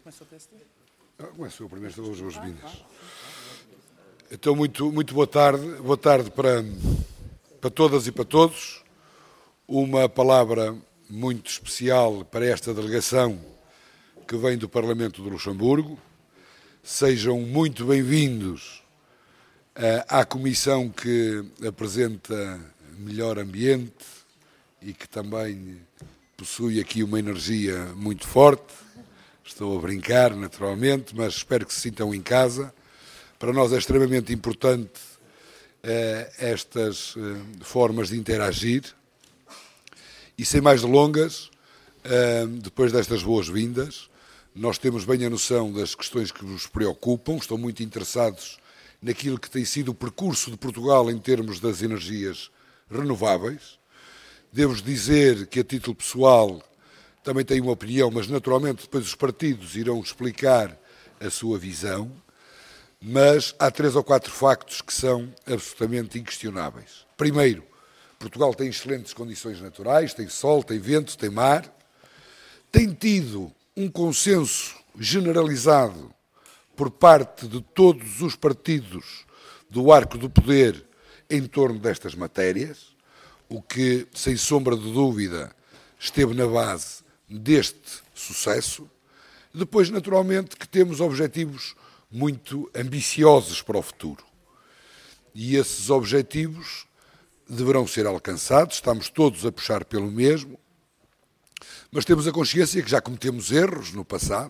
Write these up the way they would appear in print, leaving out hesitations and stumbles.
Começou primeiro, estão as boas-vindas. Então, muito boa tarde. Boa tarde para todas e para todos. Uma palavra muito especial para esta delegação que vem do Parlamento de Luxemburgo. Sejam muito bem-vindos à comissão que apresenta melhor ambiente e que também possui aqui uma energia muito forte. Estou a brincar, naturalmente, mas espero que se sintam em casa. Para nós é extremamente importante estas formas de interagir. E sem mais delongas, depois destas boas-vindas, nós temos bem a noção das questões que vos preocupam, estão muito interessados naquilo que tem sido o percurso de Portugal em termos das energias renováveis. Devo dizer que, a título pessoal, também tenho uma opinião, mas naturalmente depois os partidos irão explicar a sua visão. Mas há 3 ou 4 factos que são absolutamente inquestionáveis. Primeiro, Portugal tem excelentes condições naturais, tem sol, tem vento, tem mar. Tem tido um consenso generalizado por parte de todos os partidos do arco do poder em torno destas matérias, o que, sem sombra de dúvida, esteve na base deste sucesso. Depois, naturalmente, que temos objetivos muito ambiciosos para o futuro. E esses objetivos deverão ser alcançados, estamos todos a puxar pelo mesmo, mas temos a consciência que já cometemos erros no passado,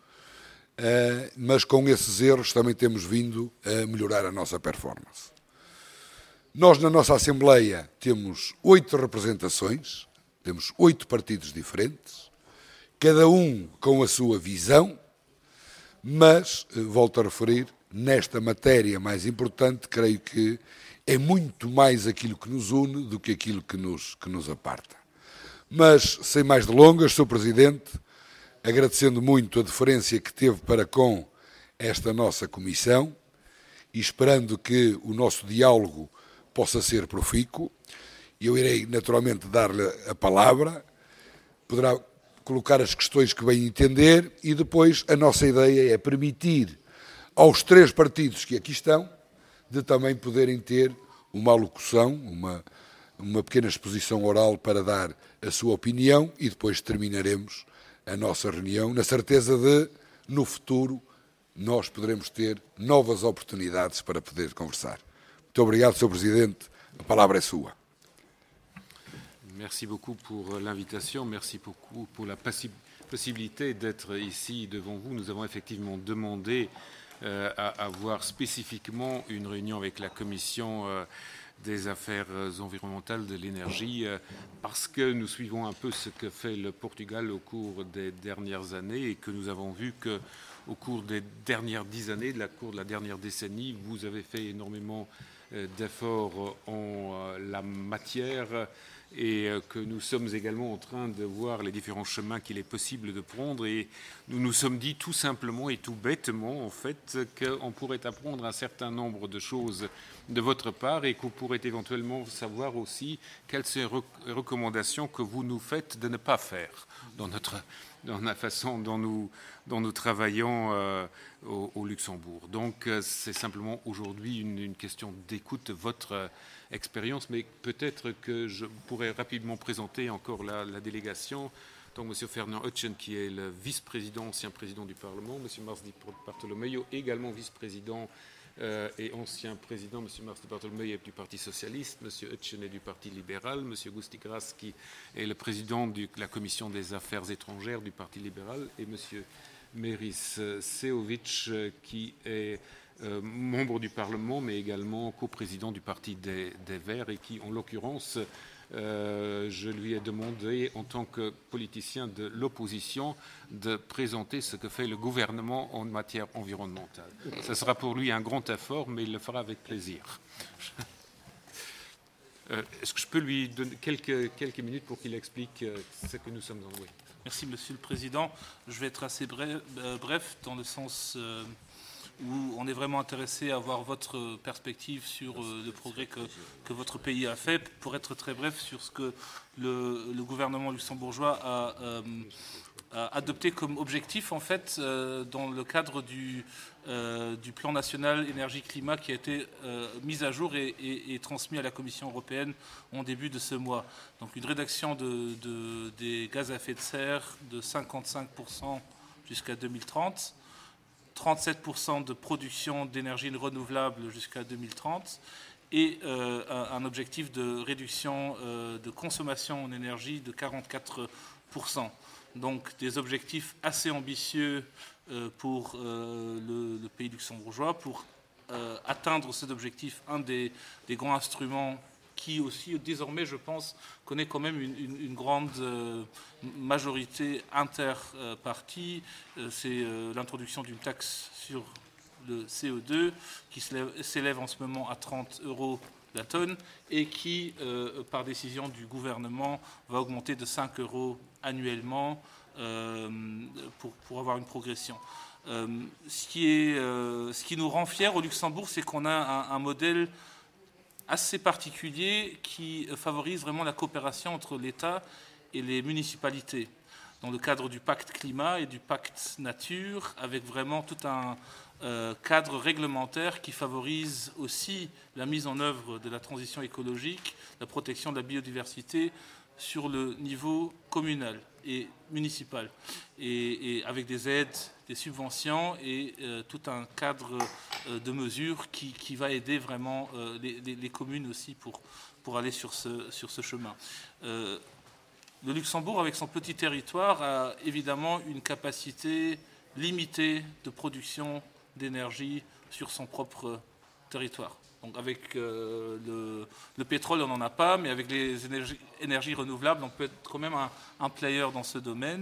mas com esses erros também temos vindo a melhorar a nossa performance. Nós, na nossa Assembleia, temos 8 representações, temos 8 partidos diferentes, cada um com a sua visão, mas, volto a referir, nesta matéria mais importante, creio que é muito mais aquilo que nos une do que aquilo que nos aparta. Mas, sem mais delongas, Sr. Presidente, agradecendo muito a deferência que teve para com esta nossa comissão e esperando que o nosso diálogo possa ser profícuo, eu irei naturalmente dar-lhe a palavra, poderá colocar as questões que bem entender e depois a nossa ideia é permitir aos 3 partidos que aqui estão de também poderem ter uma alocução, uma pequena exposição oral para dar a sua opinião e depois terminaremos a nossa reunião na certeza de, no futuro, nós poderemos ter novas oportunidades para poder conversar. Muito obrigado, Sr. Presidente. A palavra é sua. Merci beaucoup pour l'invitation, merci beaucoup pour la possibilité d'être ici devant vous. Nous avons effectivement demandé à avoir spécifiquement une réunion avec la Commission des affaires environnementales de l'énergie parce que nous suivons un peu ce que fait le Portugal au cours des dernières années et que nous avons vu qu'au cours des dernières 10 années, au cours de la dernière décennie, vous avez fait énormément d'efforts en la matière et que nous sommes également en train de voir les différents chemins qu'il est possible de prendre et nous nous sommes dit tout simplement et tout bêtement en fait qu'on pourrait apprendre un certain nombre de choses de votre part et qu'on pourrait éventuellement savoir aussi quelles sont les recommandations que vous nous faites de ne pas faire dans la façon dont nous travaillons au Luxembourg. Donc c'est simplement aujourd'hui une question d'écoute de votre expérience, mais peut-être que je pourrais rapidement présenter encore la délégation. Donc M. Fernand Hutchen, qui est le vice-président, ancien président du Parlement, M. Mars Di Bartolomeo, également vice-président et ancien président, M. Mars Di Bartolomeo est du Parti socialiste, M. Hutchen est du Parti libéral, M. Gusti Gras, qui est le président de la Commission des affaires étrangères du Parti libéral, et M. Meris Seovic, qui est membre du Parlement, mais également coprésident du Parti des Verts, et qui, en l'occurrence, je lui ai demandé, en tant que politicien de l'opposition, de présenter ce que fait le gouvernement en matière environnementale. Ce sera pour lui un grand effort, mais il le fera avec plaisir. Est-ce que je peux lui donner quelques minutes pour qu'il explique ce que nous sommes en... Oui. Merci, Monsieur le Président. Je vais être assez bref dans le sens où on est vraiment intéressé à voir votre perspective sur le progrès que votre pays a fait. Pour être très bref sur ce que le gouvernement luxembourgeois a adopté comme objectif, en fait, dans le cadre du plan national énergie-climat qui a été mis à jour et transmis à la Commission européenne en début de ce mois. Donc une réduction des gaz à effet de serre de 55% jusqu'à 2030, 37% de production d'énergie renouvelable jusqu'à 2030 et un objectif de réduction de consommation en énergie de 44%. Donc des objectifs assez ambitieux pour le pays luxembourgeois. Pour atteindre cet objectif, un des grands instruments qui aussi désormais, je pense, connaît quand même une grande majorité interpartie, c'est l'introduction d'une taxe sur le CO2 qui s'élève en ce moment à 30 € la tonne et qui, par décision du gouvernement, va augmenter de 5 € annuellement pour avoir une progression. Ce qui nous rend fiers au Luxembourg, c'est qu'on a un modèle assez particulier qui favorise vraiment la coopération entre l'État et les municipalités dans le cadre du pacte climat et du pacte nature, avec vraiment tout un cadre réglementaire qui favorise aussi la mise en œuvre de la transition écologique, la protection de la biodiversité sur le niveau communal et municipal, et avec des aides, des subventions et tout un cadre de mesures qui va aider vraiment les communes aussi pour aller sur ce chemin. Le Luxembourg, avec son petit territoire, a évidemment une capacité limitée de production d'énergie sur son propre territoire. Donc avec le pétrole, on n'en a pas, mais avec les énergies renouvelables, on peut être quand même un player dans ce domaine.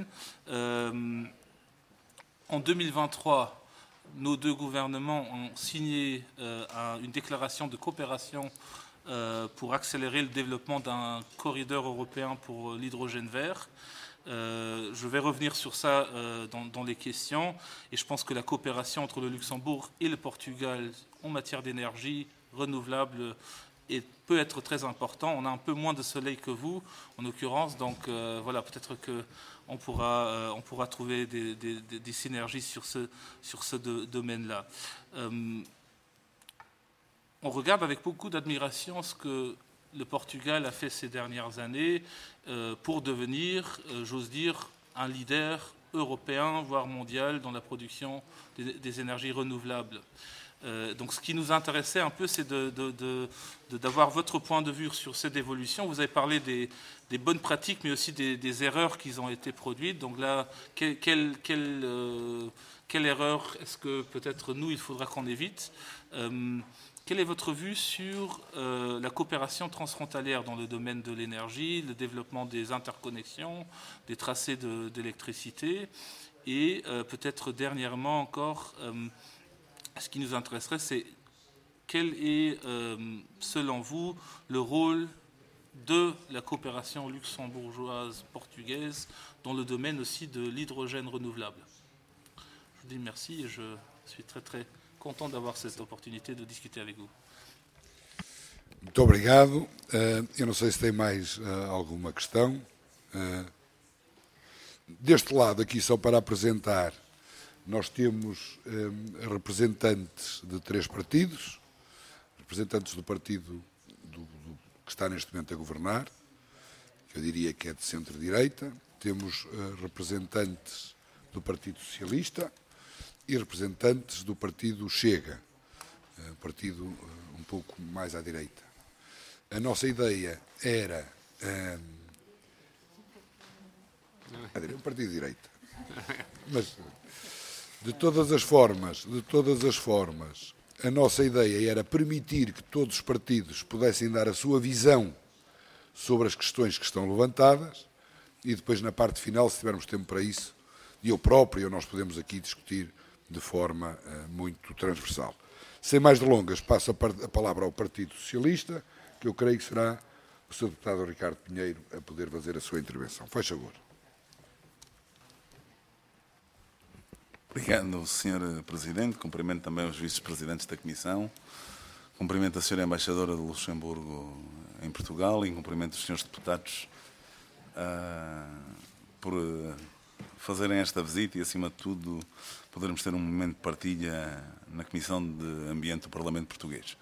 En 2023, nos deux gouvernements ont signé une déclaration de coopération pour accélérer le développement d'un corridor européen pour l'hydrogène vert. Je vais revenir sur ça dans les questions. Et je pense que la coopération entre le Luxembourg et le Portugal en matière d'énergie renouvelable peut être très important. On a un peu moins de soleil que vous, en l'occurrence. Donc voilà, peut-être qu'on pourra trouver des synergies sur ce domaine-là. On regarde avec beaucoup d'admiration ce que le Portugal a fait ces dernières années pour devenir, j'ose dire, un leader européen, voire mondial, dans la production des énergies renouvelables. Donc ce qui nous intéressait un peu, c'est d'avoir votre point de vue sur cette évolution. Vous avez parlé des bonnes pratiques, mais aussi des erreurs qui ont été produites. Donc là, quelle erreur est-ce que peut-être nous, il faudra qu'on évite ? Quelle est votre vue sur la coopération transfrontalière dans le domaine de l'énergie, le développement des interconnexions, des tracés d'électricité et peut-être dernièrement encore, ce qui nous intéresserait, c'est quel est, selon vous, le rôle de la coopération luxembourgeoise-portugaise dans le domaine aussi de l'hydrogène renouvelable. Je vous dis merci et je suis très très content d'avoir cette opportunité de discuter avec vous. Muito obrigado. Eu não sei se tem mais alguma questão. Deste lado aqui, só para apresentar, nós temos representantes de 3 partidos, representantes do partido que está neste momento a governar, que eu diria que é de centro-direita, temos representantes do Partido Socialista e representantes do Partido Chega, partido um pouco mais à direita. A nossa ideia era um partido de direita, mas de todas as formas, a nossa ideia era permitir que todos os partidos pudessem dar a sua visão sobre as questões que estão levantadas e depois na parte final, se tivermos tempo para isso, eu próprio, nós podemos aqui discutir de forma muito transversal. Sem mais delongas, passo a palavra ao Partido Socialista, que eu creio que será o Sr. Deputado Ricardo Pinheiro a poder fazer a sua intervenção. Faz favor. Obrigado, Sr. Presidente. Cumprimento também os vice-presidentes da Comissão. Cumprimento a Sra. Embaixadora de Luxemburgo em Portugal e cumprimento os Srs. Deputados por fazerem esta visita e, acima de tudo, podermos ter um momento de partilha na Comissão de Ambiente do Parlamento Português.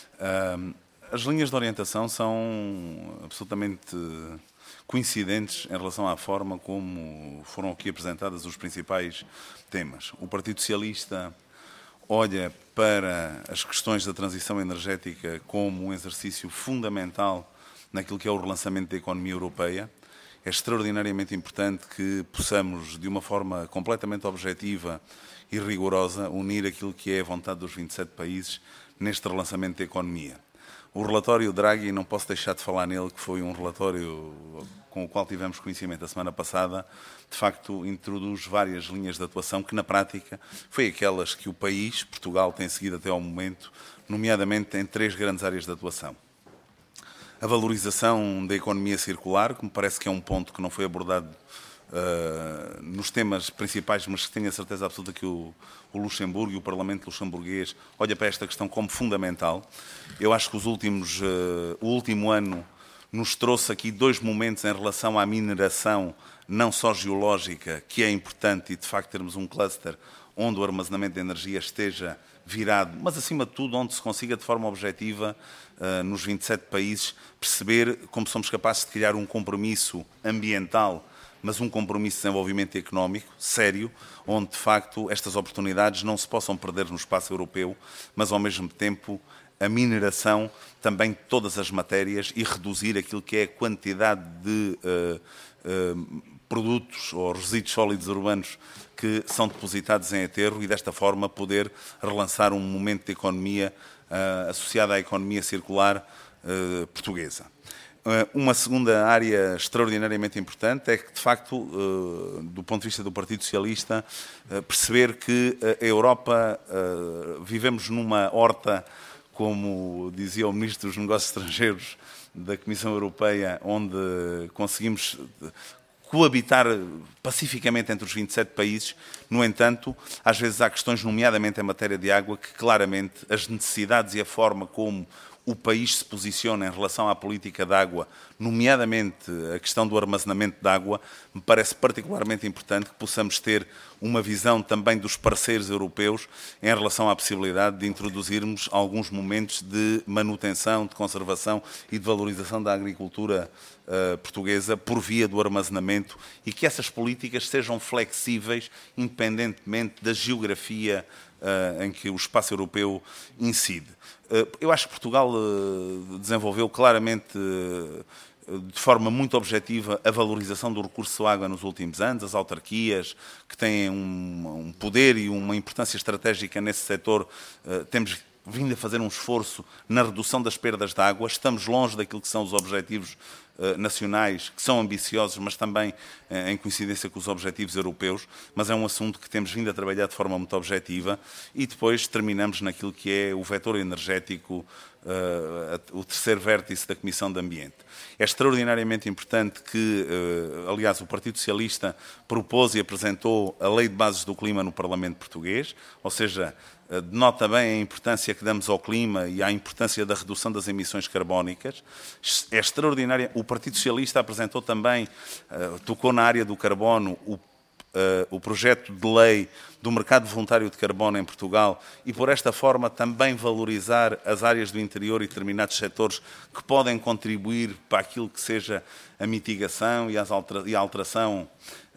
As linhas de orientação são absolutamente coincidentes em relação à forma como foram aqui apresentadas os principais temas. O Partido Socialista olha para as questões da transição energética como um exercício fundamental naquilo que é o relançamento da economia europeia. É extraordinariamente importante que possamos, de uma forma completamente objetiva e rigorosa, unir aquilo que é a vontade dos 27 países neste relançamento da economia. O relatório Draghi, não posso deixar de falar nele, que foi um relatório com o qual tivemos conhecimento a semana passada, de facto introduz várias linhas de atuação que, na prática, foi aquelas que o país, Portugal, tem seguido até ao momento, nomeadamente em 3 grandes áreas de atuação. A valorização da economia circular, que me parece que é um ponto que não foi abordado nos temas principais, mas que tenho a certeza absoluta que o Luxemburgo e o Parlamento luxemburguês olha para esta questão como fundamental. Eu acho que o último ano nos trouxe aqui 2 momentos em relação à mineração, não só geológica, que é importante, e de facto termos um cluster onde o armazenamento de energia esteja virado, mas acima de tudo onde se consiga de forma objetiva, nos 27 países, perceber como somos capazes de criar um compromisso ambiental, mas um compromisso de desenvolvimento económico sério, onde de facto estas oportunidades não se possam perder no espaço europeu, mas ao mesmo tempo a mineração também de todas as matérias e reduzir aquilo que é a quantidade de produtos ou resíduos sólidos urbanos que são depositados em aterro e desta forma poder relançar um momento de economia associado à economia circular portuguesa. Uma segunda área extraordinariamente importante é que, de facto, do ponto de vista do Partido Socialista, perceber que a Europa, vivemos numa horta, como dizia o Ministro dos Negócios Estrangeiros da Comissão Europeia, onde conseguimos coabitar pacificamente entre os 27 países. No entanto, às vezes há questões, nomeadamente em matéria de água, que claramente as necessidades e a forma como o país se posiciona em relação à política de água, nomeadamente a questão do armazenamento de água, me parece particularmente importante que possamos ter uma visão também dos parceiros europeus em relação à possibilidade de introduzirmos alguns momentos de manutenção, de conservação e de valorização da agricultura portuguesa por via do armazenamento e que essas políticas sejam flexíveis independentemente da geografia em que o espaço europeu incide. Eu acho que Portugal desenvolveu claramente, de forma muito objetiva, a valorização do recurso água nos últimos anos, as autarquias, que têm um poder e uma importância estratégica nesse setor, temos vindo a fazer um esforço na redução das perdas de água, estamos longe daquilo que são os objetivos nacionais, que são ambiciosos, mas também em coincidência com os objetivos europeus, mas é um assunto que temos vindo a trabalhar de forma muito objetiva e depois terminamos naquilo que é o vetor energético, o terceiro vértice da Comissão de Ambiente. É extraordinariamente importante que, aliás, o Partido Socialista propôs e apresentou a Lei de Bases do Clima no Parlamento Português, ou seja, denota bem a importância que damos ao clima e à importância da redução das emissões carbónicas. É extraordinária. O Partido Socialista apresentou também, tocou na área do carbono, o projeto de lei do mercado voluntário de carbono em Portugal e, por esta forma, também valorizar as áreas do interior e determinados setores que podem contribuir para aquilo que seja a mitigação e a alteração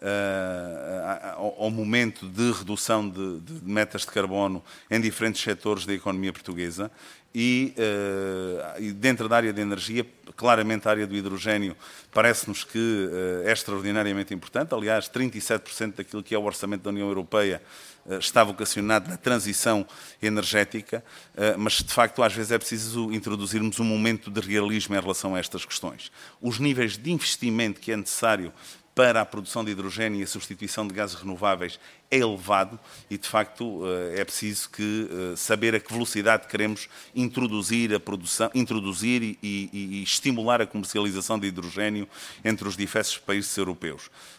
ao momento de redução de metas de carbono em diferentes setores da economia portuguesa. E dentro da área de energia, claramente a área do hidrogénio parece-nos que é extraordinariamente importante. Aliás, 37% daquilo que é o orçamento da União Europeia está vocacionado na transição energética, mas de facto às vezes é preciso introduzirmos um momento de realismo em relação a estas questões. Os níveis de investimento que é necessário para a produção de hidrogénio e a substituição de gases renováveis é elevado e, de facto, é preciso saber a que velocidade queremos introduzir a produção, e estimular a comercialização de hidrogénio entre os diversos países europeus.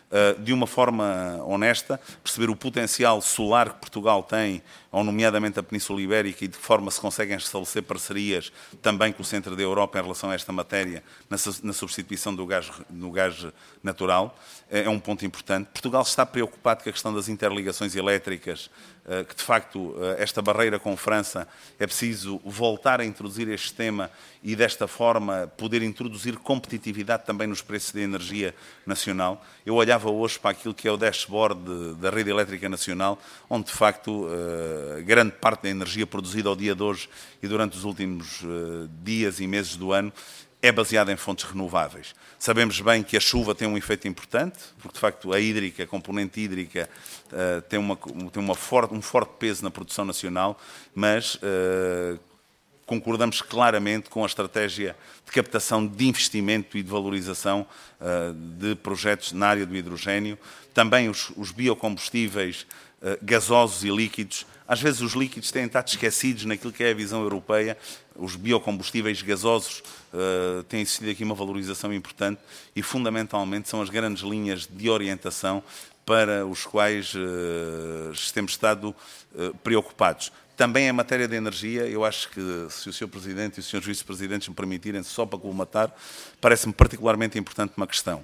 de uma forma honesta, perceber o potencial solar que Portugal tem, ou nomeadamente a Península Ibérica, e de que forma se conseguem estabelecer parcerias também com o centro da Europa em relação a esta matéria, na substituição do gás natural. É um ponto importante. Portugal está preocupado com a questão das interligações elétricas, que de facto esta barreira com França é preciso voltar a introduzir este tema e desta forma poder introduzir competitividade também nos preços da energia nacional. Eu olhava hoje para aquilo que é o dashboard da rede elétrica nacional, onde de facto grande parte da energia produzida ao dia de hoje e durante os últimos dias e meses do ano é baseada em fontes renováveis. Sabemos bem que a chuva tem um efeito importante, porque de facto a componente hídrica tem um forte peso na produção nacional, mas concordamos claramente com a estratégia de captação de investimento e de valorização de projetos na área do hidrogénio. Também os biocombustíveis gasosos e líquidos. Às vezes os líquidos têm estado esquecidos naquilo que é a visão europeia. Os biocombustíveis gasosos têm sido aqui uma valorização importante e, fundamentalmente, são as grandes linhas de orientação para os quais temos estado preocupados. Também em matéria de energia, eu acho que, se o Sr. Presidente e os Srs. Vice-Presidentes me permitirem, só para colmatar, parece-me particularmente importante uma questão.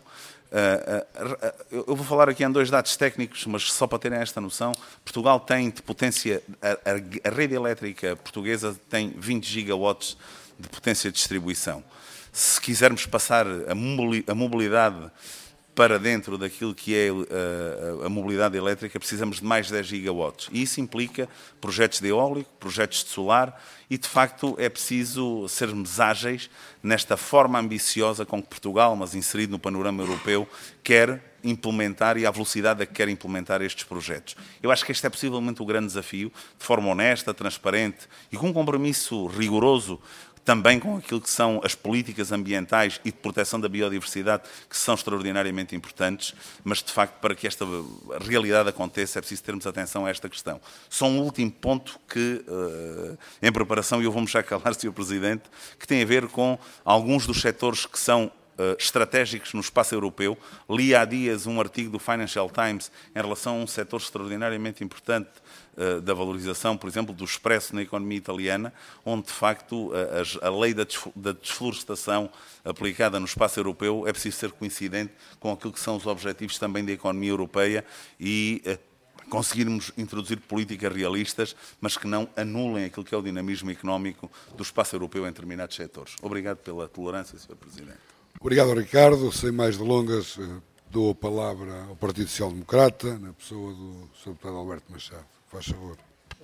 Eu vou falar aqui em 2 dados técnicos, mas só para terem esta noção. Portugal tem de potência, a rede elétrica portuguesa tem 20 gigawatts de potência de distribuição. Se quisermos passar a mobilidade para dentro daquilo que é a mobilidade elétrica, precisamos de mais 10 gigawatts. E isso implica projetos de eólico, projetos de solar, e de facto é preciso sermos ágeis nesta forma ambiciosa com que Portugal, mas inserido no panorama europeu, quer implementar e à velocidade a que quer implementar estes projetos. Eu acho que este é possivelmente o grande desafio, de forma honesta, transparente e com um compromisso rigoroso também com aquilo que são as políticas ambientais e de proteção da biodiversidade, que são extraordinariamente importantes, mas de facto para que esta realidade aconteça é preciso termos atenção a esta questão. Só um último ponto que, em preparação, e eu vou-me já calar, Sr. Presidente, que tem a ver com alguns dos setores que são estratégicos no espaço europeu. Li há dias um artigo do Financial Times em relação a um setor extraordinariamente importante da valorização, por exemplo, do expresso na economia italiana, onde de facto a lei da desflorestação aplicada no espaço europeu é preciso ser coincidente com aquilo que são os objetivos também da economia europeia e conseguirmos introduzir políticas realistas, mas que não anulem aquilo que é o dinamismo económico do espaço europeu em determinados setores. Obrigado pela tolerância, Sr. Presidente. Obrigado, Ricardo. Sem mais delongas, dou a palavra ao Partido Social Democrata, na pessoa do Sr. Deputado Alberto Machado. Faz favor.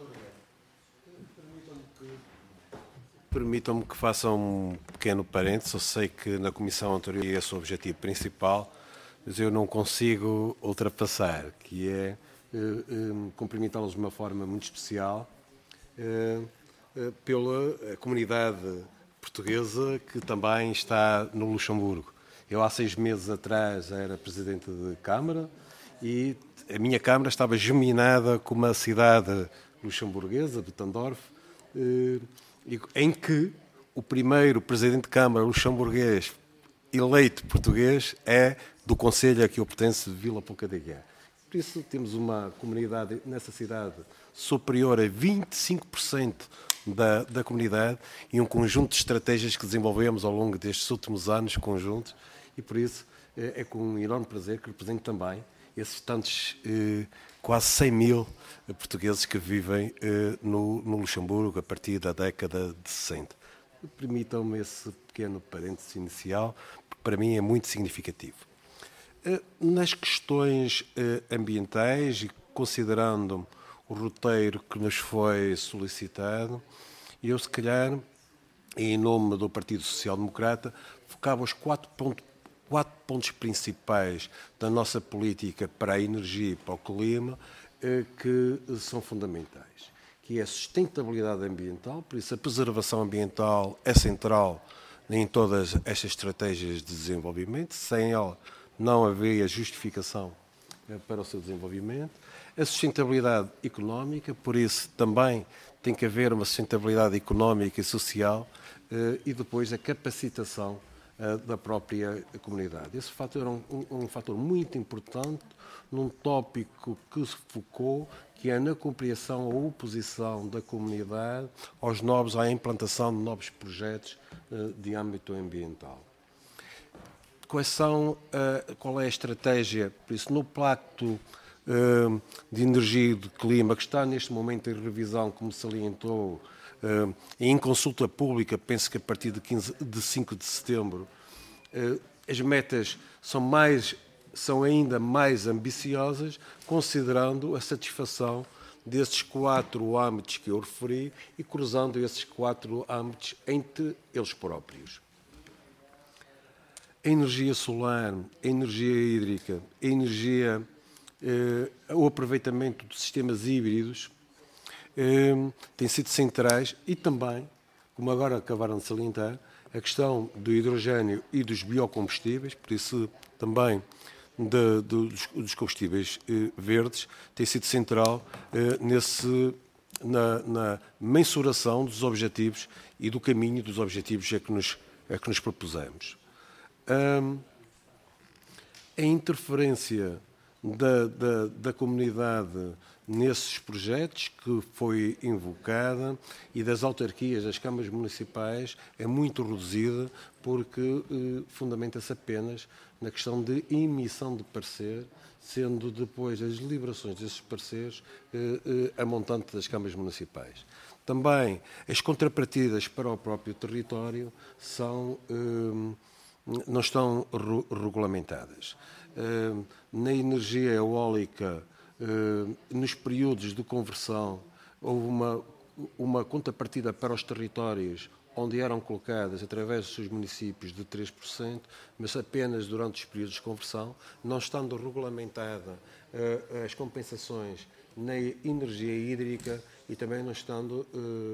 Permitam-me que faça um pequeno parênteses. Eu sei que na comissão anterior é esse o objetivo principal, mas eu não consigo ultrapassar, que é cumprimentá-los de uma forma muito especial pela comunidade portuguesa que também está no Luxemburgo. Eu há 6 meses atrás era Presidente de Câmara e a minha Câmara estava geminada com uma cidade luxemburguesa, Bettendorf, em que o primeiro Presidente de Câmara luxemburguês eleito português é do concelho a que eu pertenço, de Vila Pouca de Guiar. Por isso temos uma comunidade nessa cidade superior a 25% da comunidade e um conjunto de estratégias que desenvolvemos ao longo destes últimos anos conjuntos, e por isso é com um enorme prazer que represento também esses tantos quase 100 mil portugueses que vivem no Luxemburgo a partir da década de 60. Permitam-me esse pequeno parênteses inicial, porque para mim é muito significativo. Nas questões ambientais, e considerando o roteiro que nos foi solicitado, eu, se calhar, em nome do Partido Social Democrata, focava os 4 pontos principais da nossa política para a energia e para o clima que são fundamentais, que é a sustentabilidade ambiental. Por isso a preservação ambiental é central em todas estas estratégias de desenvolvimento. Sem ela não haveria justificação para o seu desenvolvimento. A sustentabilidade económica, por isso também tem que haver uma sustentabilidade económica e social, e depois a capacitação da própria comunidade. Esse fator é um fator muito importante num tópico que se focou, que é na compreensão ou oposição da comunidade à implantação de novos projetos de âmbito ambiental. Qual é a estratégia? Por isso, no Pacto de Energia e de Clima, que está neste momento em revisão, como salientou, em consulta pública, penso que a partir de 5 de setembro, as metas são ainda mais ambiciosas, considerando a satisfação desses 4 âmbitos que eu referi e cruzando esses 4 âmbitos entre eles próprios. A energia solar, a energia hídrica, o aproveitamento de sistemas híbridos têm sido centrais e também, como agora acabaram de salientar, a questão do hidrogênio e dos biocombustíveis, por isso também dos combustíveis verdes, tem sido central na mensuração dos objetivos e do caminho dos objetivos a que nos propusemos. A interferência da comunidade nesses projetos que foi invocada e das autarquias, das câmaras municipais, é muito reduzida porque fundamenta-se apenas na questão de emissão de parecer, sendo depois as deliberações desses pareceres a montante das câmaras municipais. Também as contrapartidas para o próprio território não estão regulamentadas. Na energia eólica, nos períodos de conversão, houve uma contrapartida para os territórios onde eram colocadas, através dos seus municípios, de 3%, mas apenas durante os períodos de conversão, não estando regulamentada as compensações na energia hídrica e também não estando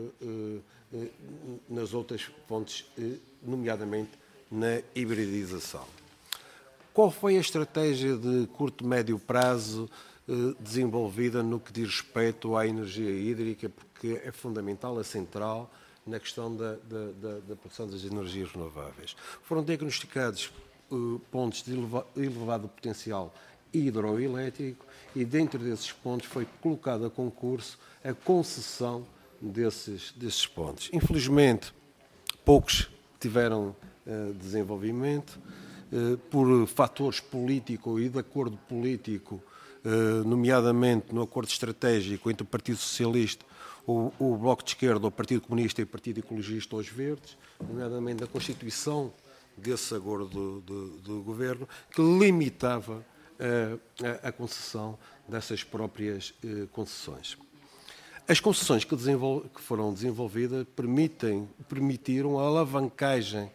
nas outras fontes, nomeadamente na hibridização. Qual foi a estratégia de curto e médio prazo desenvolvida no que diz respeito à energia hídrica, porque é fundamental, é central na questão da produção das energias renováveis? Foram diagnosticados pontos de elevado potencial hidroelétrico e dentro desses pontos foi colocada a concurso a concessão desses pontos. Infelizmente, poucos tiveram desenvolvimento por fatores políticos e de acordo político, nomeadamente no acordo estratégico entre o Partido Socialista, o Bloco de Esquerda, o Partido Comunista e o Partido Ecologista aos Verdes, nomeadamente a constituição desse acordo do governo, que limitava a concessão dessas próprias concessões. As concessões que foram desenvolvidas permitiram a alavancagem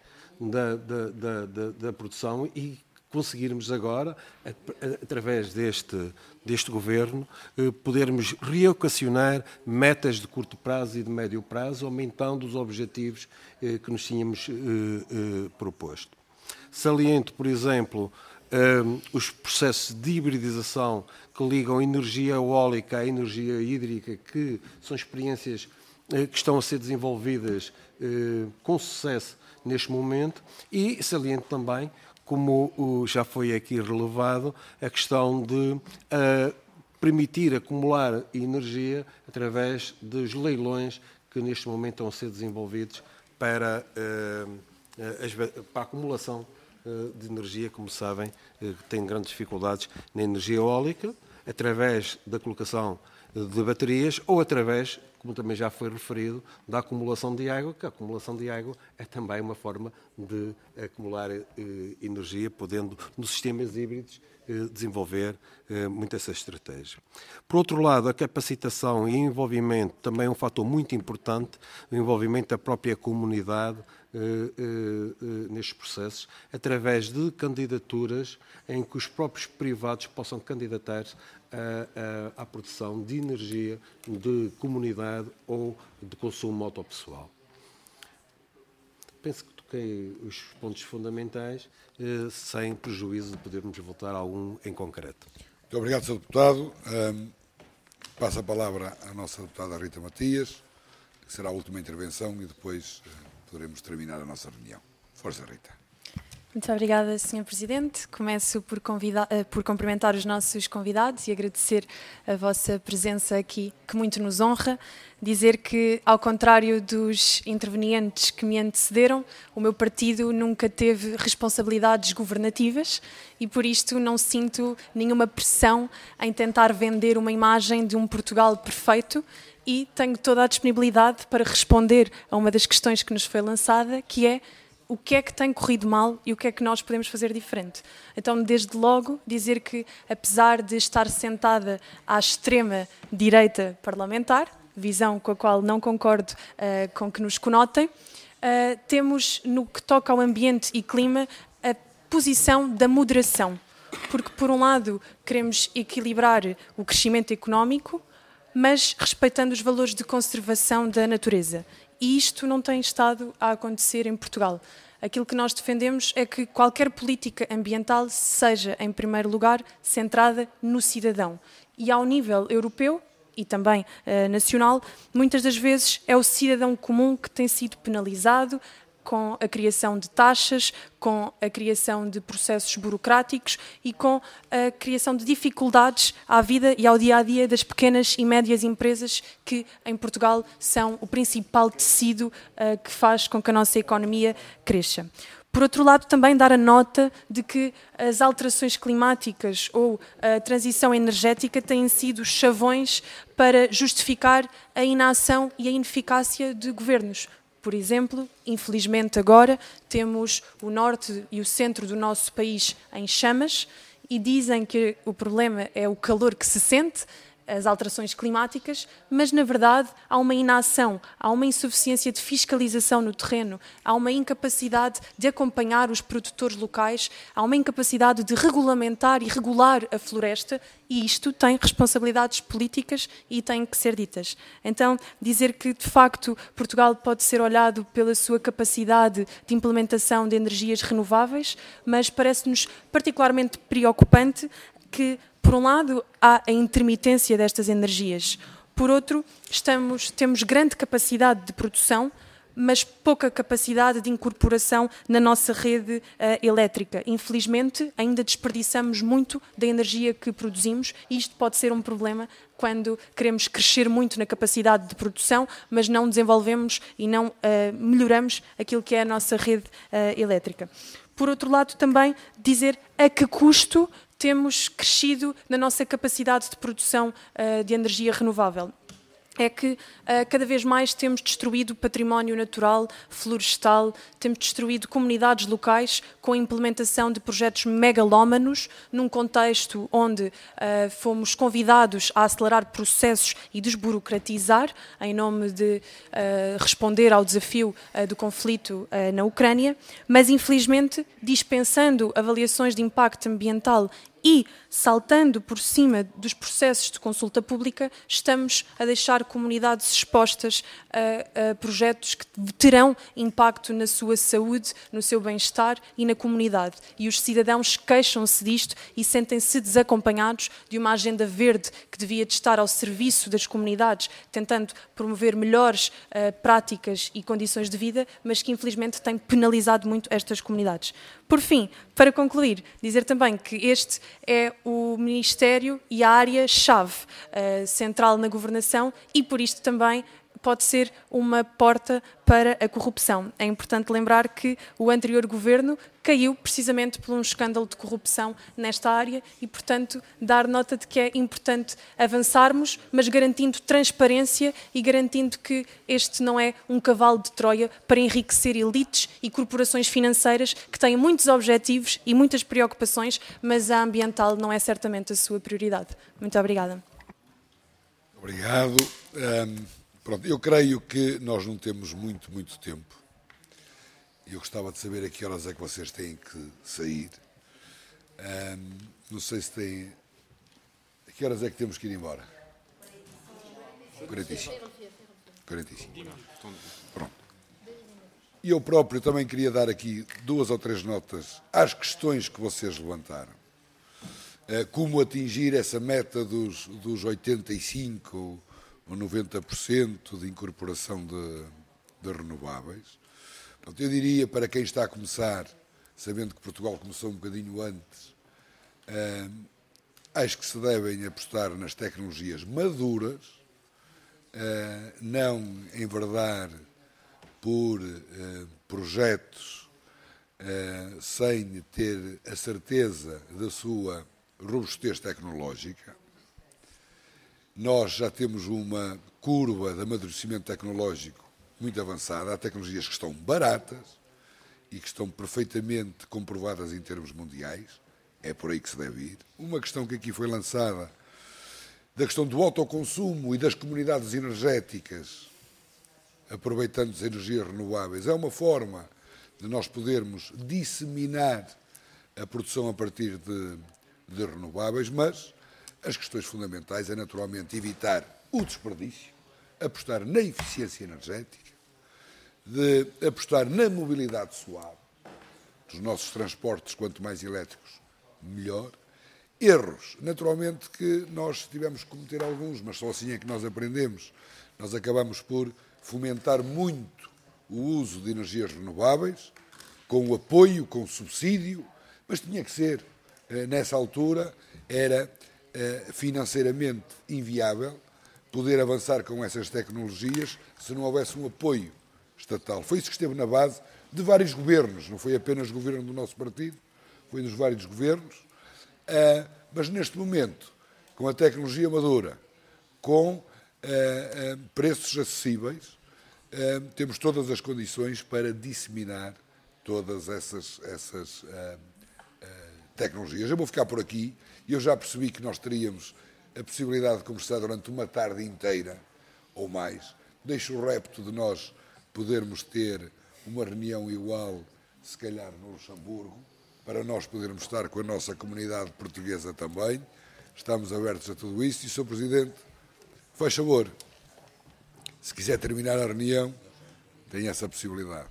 da produção e conseguirmos agora, através deste governo, podermos reequacionar metas de curto prazo e de médio prazo, aumentando os objetivos que nos tínhamos proposto. Saliento, por exemplo, os processos de hibridização que ligam a energia eólica à energia hídrica, que são experiências que estão a ser desenvolvidas com sucesso neste momento, e saliento também, como já foi aqui relevado, a questão de permitir acumular energia através dos leilões que neste momento estão a ser desenvolvidos para a acumulação de energia, como sabem, tem grandes dificuldades na energia eólica, através da colocação de baterias ou através, como também já foi referido, da acumulação de água, que a acumulação de água é também uma forma de acumular energia, podendo, nos sistemas híbridos, desenvolver muito essa estratégia. Por outro lado, a capacitação e envolvimento também é um fator muito importante, o envolvimento da própria comunidade nestes processos, através de candidaturas em que os próprios privados possam candidatar-se à produção de energia de comunidade ou de consumo autopessoal. Penso que toquei os pontos fundamentais, sem prejuízo de podermos voltar a algum em concreto. Muito obrigado, Sr. Deputado. Passo a palavra à nossa deputada Rita Matias, que será a última intervenção e depois poderemos terminar a nossa reunião. Força, Rita. Muito obrigada, Sr. Presidente. Começo por cumprimentar os nossos convidados e agradecer a vossa presença aqui, que muito nos honra. Dizer que, ao contrário dos intervenientes que me antecederam, o meu partido nunca teve responsabilidades governativas e, por isto, não sinto nenhuma pressão em tentar vender uma imagem de um Portugal perfeito e tenho toda a disponibilidade para responder a uma das questões que nos foi lançada, que é: o que é que tem corrido mal e o que é que nós podemos fazer diferente? Então, desde logo, dizer que, apesar de estar sentada à extrema direita parlamentar, visão com a qual não concordo com que nos conotem, temos, no que toca ao ambiente e clima, a posição da moderação. Porque, por um lado, queremos equilibrar o crescimento económico, mas respeitando os valores de conservação da natureza. E isto não tem estado a acontecer em Portugal. Aquilo que nós defendemos é que qualquer política ambiental seja, em primeiro lugar, centrada no cidadão. E ao nível europeu e também nacional, muitas das vezes é o cidadão comum que tem sido penalizado com a criação de taxas, com a criação de processos burocráticos e com a criação de dificuldades à vida e ao dia-a-dia das pequenas e médias empresas que, em Portugal, são o principal tecido que faz com que a nossa economia cresça. Por outro lado, também dar a nota de que as alterações climáticas ou a transição energética têm sido chavões para justificar a inação e a ineficácia de governos. Por exemplo, infelizmente agora temos o norte e o centro do nosso país em chamas e dizem que o problema é o calor que se sente, as alterações climáticas, mas na verdade há uma inação, há uma insuficiência de fiscalização no terreno, há uma incapacidade de acompanhar os produtores locais, há uma incapacidade de regulamentar e regular a floresta e isto tem responsabilidades políticas e tem que ser ditas. Então, dizer que de facto Portugal pode ser olhado pela sua capacidade de implementação de energias renováveis, mas parece-nos particularmente preocupante que, por um lado, há a intermitência destas energias. Por outro, temos grande capacidade de produção, mas pouca capacidade de incorporação na nossa rede elétrica. Infelizmente, ainda desperdiçamos muito da energia que produzimos e isto pode ser um problema quando queremos crescer muito na capacidade de produção, mas não desenvolvemos e não melhoramos aquilo que é a nossa rede elétrica. Por outro lado, também dizer a que custo temos crescido na nossa capacidade de produção de energia renovável. É que cada vez mais temos destruído património natural, florestal, temos destruído comunidades locais com a implementação de projetos megalómanos num contexto onde fomos convidados a acelerar processos e desburocratizar em nome de responder ao desafio do conflito na Ucrânia, mas infelizmente dispensando avaliações de impacto ambiental e, saltando por cima dos processos de consulta pública, estamos a deixar comunidades expostas a projetos que terão impacto na sua saúde, no seu bem-estar e na comunidade. E os cidadãos queixam-se disto e sentem-se desacompanhados de uma agenda verde que devia de estar ao serviço das comunidades, tentando promover melhores práticas e condições de vida, mas que infelizmente tem penalizado muito estas comunidades. Por fim, para concluir, dizer também que este é o Ministério e a área-chave central na governação e, por isto, também pode ser uma porta para a corrupção. É importante lembrar que o anterior governo caiu precisamente por um escândalo de corrupção nesta área e, portanto, dar nota de que é importante avançarmos, mas garantindo transparência e garantindo que este não é um cavalo de Troia para enriquecer elites e corporações financeiras que têm muitos objetivos e muitas preocupações, mas a ambiental não é certamente a sua prioridade. Muito obrigada. Obrigado. Pronto, eu creio que nós não temos muito tempo. Eu gostava de saber a que horas é que vocês têm que sair. Não sei se têm... A que horas é que temos que ir embora? 45. Pronto. E eu próprio também queria dar aqui 2 ou 3 notas às questões que vocês levantaram. Como atingir essa meta dos 85% ou 90% de incorporação de renováveis. Portanto, eu diria, para quem está a começar, sabendo que Portugal começou um bocadinho antes, acho que se devem apostar nas tecnologias maduras, não enverdar por projetos sem ter a certeza da sua robustez tecnológica. Nós já temos uma curva de amadurecimento tecnológico muito avançada. Há tecnologias que estão baratas e que estão perfeitamente comprovadas em termos mundiais. É por aí que se deve ir. Uma questão que aqui foi lançada, da questão do autoconsumo e das comunidades energéticas, aproveitando as energias renováveis, é uma forma de nós podermos disseminar a produção a partir de renováveis, mas as questões fundamentais é naturalmente evitar o desperdício, apostar na eficiência energética, de apostar na mobilidade suave, dos nossos transportes, quanto mais elétricos, melhor. Erros, naturalmente que nós tivemos que cometer alguns, mas só assim é que nós aprendemos. Nós acabamos por fomentar muito o uso de energias renováveis, com o apoio, com o subsídio, mas tinha que ser, nessa altura, era financeiramente inviável poder avançar com essas tecnologias se não houvesse um apoio estatal. Foi isso que esteve na base de vários governos, não foi apenas o governo do nosso partido, foi dos vários governos, mas neste momento, com a tecnologia madura, com preços acessíveis, temos todas as condições para disseminar todas essas tecnologias. Eu vou ficar por aqui e eu já percebi que nós teríamos a possibilidade de conversar durante uma tarde inteira ou mais. Deixo o repto de nós podermos ter uma reunião igual, se calhar no Luxemburgo, para nós podermos estar com a nossa comunidade portuguesa também. Estamos abertos a tudo isso e, Sr. Presidente, faz favor, se quiser terminar a reunião, tem essa possibilidade.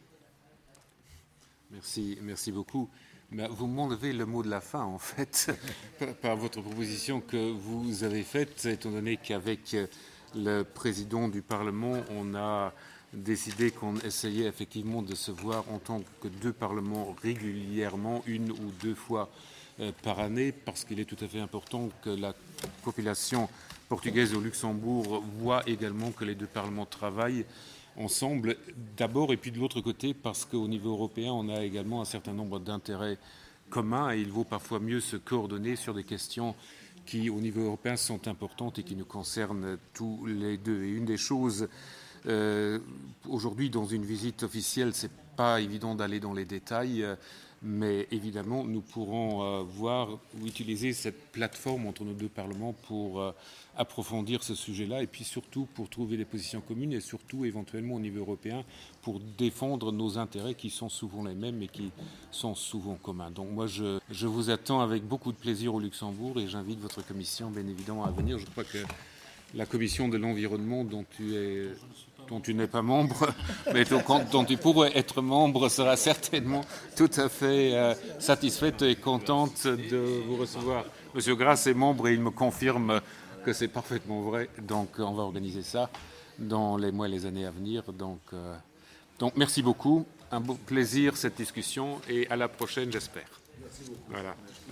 Merci beaucoup. Mais vous m'enlevez le mot de la fin, en fait, par votre proposition que vous avez faite, étant donné qu'avec le président du Parlement, on a décidé qu'on essayait effectivement de se voir en tant que deux parlements régulièrement, une ou deux fois par année, parce qu'il est tout à fait important que la population portugaise au Luxembourg voit également que les deux parlements travaillent ensemble, d'abord, et puis de l'autre côté, parce qu'au niveau européen, on a également un certain nombre d'intérêts communs et il vaut parfois mieux se coordonner sur des questions qui, au niveau européen, sont importantes et qui nous concernent tous les deux. Et une des choses, aujourd'hui, dans une visite officielle, c'est pas évident d'aller dans les détails, mais évidemment, nous pourrons voir ou utiliser cette plateforme entre nos deux parlements pour approfondir ce sujet-là et puis surtout pour trouver des positions communes et surtout éventuellement au niveau européen pour défendre nos intérêts qui sont souvent les mêmes et qui sont souvent communs. Donc moi, je vous attends avec beaucoup de plaisir au Luxembourg et j'invite votre commission, bien évidemment, à venir. Je crois que la commission de l'environnement dont tu n'es pas membre, mais dont tu pourrais être membre, sera certainement tout à fait satisfaite et contente de vous recevoir. Monsieur Grasse est membre et il me confirme que c'est parfaitement vrai. Donc on va organiser ça dans les mois et les années à venir. Donc merci beaucoup. Un beau plaisir cette discussion et à la prochaine, j'espère. Voilà.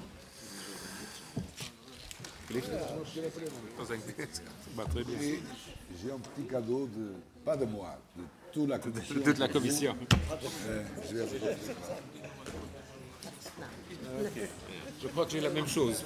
Très bien. J'ai un petit cadeau, pas de moi, de toute la commission. De toute la commission. Je crois que j'ai la même chose.